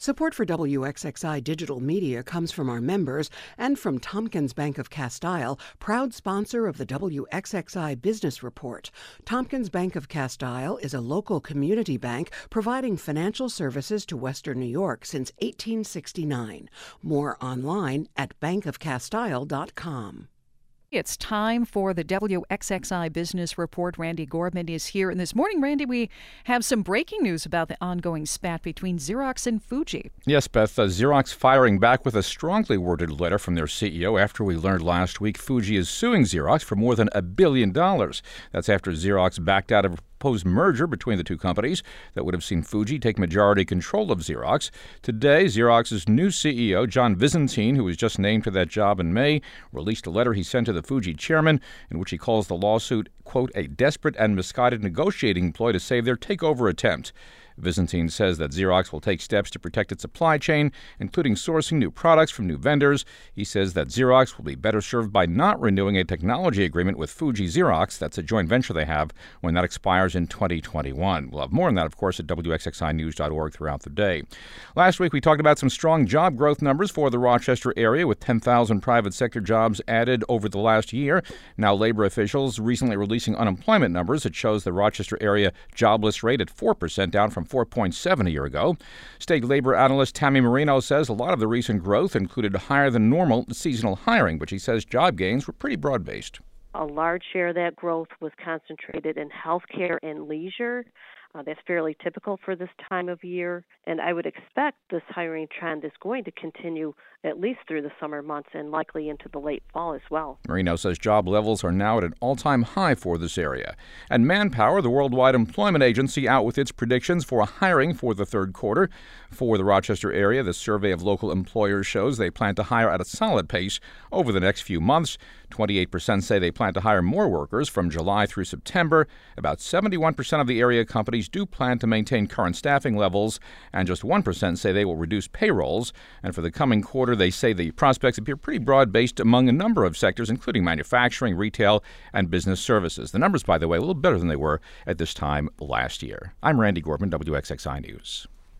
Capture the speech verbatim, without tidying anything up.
Support for W X X I Digital Media comes from our members and from Tompkins Bank of Castile, proud sponsor of the W X X I Business Report. Tompkins Bank of Castile is a local community bank providing financial services to Western New York since eighteen sixty-nine. More online at bank of castile dot com. It's time for the W X X I Business Report. Randy Gorman is here. And this morning, Randy, we have some breaking news about the ongoing spat between Xerox and Fuji. Yes, Beth. Uh, Xerox firing back with a strongly worded letter from their C E O after we learned last week Fuji is suing Xerox for more than a billion dollars. That's after Xerox backed out of a proposed merger between the two companies that would have seen Fuji take majority control of Xerox. Today, Xerox's new C E O, John Visentin, who was just named to that job in May, released a letter he sent to the Fuji chairman in which he calls the lawsuit, quote, a desperate and misguided negotiating ploy to save their takeover attempt. Visentin says that Xerox will take steps to protect its supply chain, including sourcing new products from new vendors. He says that Xerox will be better served by not renewing a technology agreement with Fuji Xerox, that's a joint venture they have, when that expires in twenty twenty-one. We'll have more on that, of course, at W X X I news dot org throughout the day. Last week, we talked about some strong job growth numbers for the Rochester area, with ten thousand private sector jobs added over the last year. Now, labor officials recently releasing unemployment numbers. It shows the Rochester area jobless rate at four percent, down from four point seven a year ago. State labor analyst Tammy Marino says a lot of the recent growth included higher than normal seasonal hiring, but she says job gains were pretty broad-based. A large share of that growth was concentrated in healthcare and leisure. Uh, that's fairly typical for this time of year, and I would expect this hiring trend is going to continue at least through the summer months and likely into the late fall as well. Marino says job levels are now at an all-time high for this area. And Manpower, the worldwide employment agency, out with its predictions for hiring for the third quarter. For the Rochester area, the survey of local employers shows they plan to hire at a solid pace over the next few months. twenty-eight percent say they plan to hire more workers from July through September. About seventy-one percent of the area companies do plan to maintain current staffing levels, and just one percent say they will reduce payrolls. And for the coming quarter, they say the prospects appear pretty broad-based among a number of sectors, including manufacturing, retail, and business services. The numbers, by the way, a little better than they were at this time last year. I'm Randy Gorman, W X X I News.